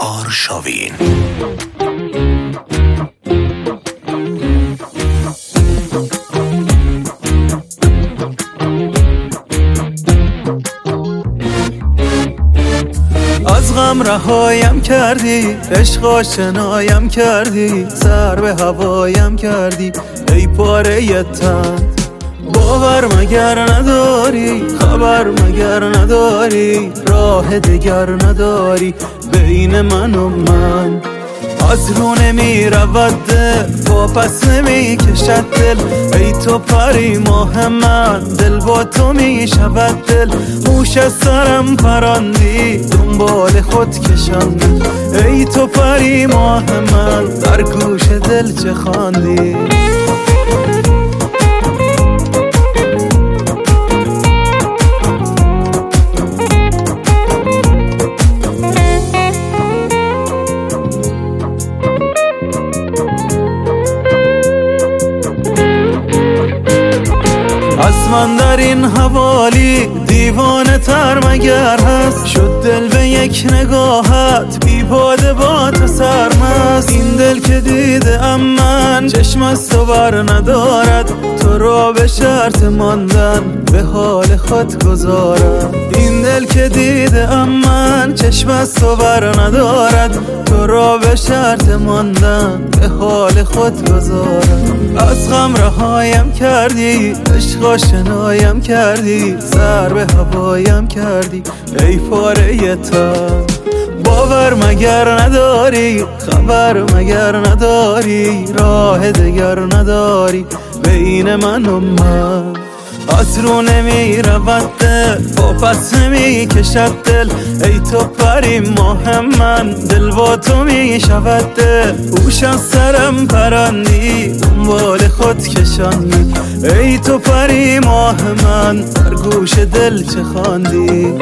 آرشاوین. از غم رهایم کردی، عشق آشنایم کردی، سر به هوایم کردی ای پاره تن. باور مگر نداری، خبر مگر نداری، راه دگر نداری بین من و من. از رو نمی رود دل، واپس نمی کشد دل، ای تو پری ماه من، دل با تو می شود دل. موش از سرم پراندی، دنبال خود کشاندی، ای تو پری ماه من، در گوش دل چه خواندی؟ از من در این حوالی دیوانه تر مگر هست، شد دل به یک نگاهت بی باده با تو سرمست. این دل که دیده ام من، چشم از تو بر ندارد، تو را به شرط ماندن به حال خود گذارد. این دل که دیده ام من، چشم از تو بر ندارد، تو را به شرط ماندن به حال خود گذارد. از غم رهایم کردی، عشق آشنایم کردی، سر به هوایم کردی ای پاره تن. باور مگر نداری، خبر مگر نداری، راه دگر نداری بین من و من. از رو نمی رود دل، واپس نمی کشد دل، ای تو پری ماه من، دل با تو می شود دل. هوش از سرم پراندی، دنبال خود کشاندی، ای تو پری ماه من، در گوش دل چه خواندی؟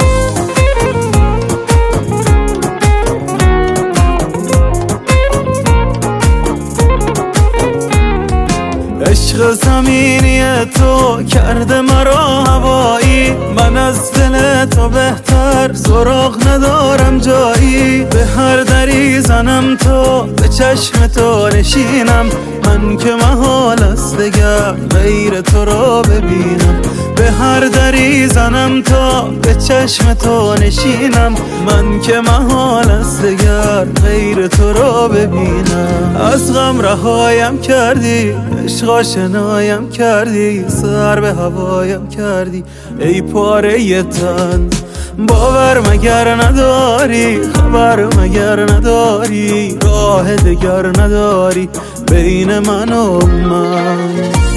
عشق زمینی تو کرده مرا هوایی، من از دل تو بهتر سراغ ندارم جایی. به هر دری زنم تو، به چشم تو نشینم، من که محال است دگر غیر تو را ببینم. به هر دری زنم تو، به چشم تو نشینم، من که محال است دگر غیر تو را ببینم. از غم رهایم کردی، عشق آشنایم کردی، سر به هوایم کردی ای پاره تن. باور مگر نداری، خبر مگر نداری، راه دگر نداری بین من و من.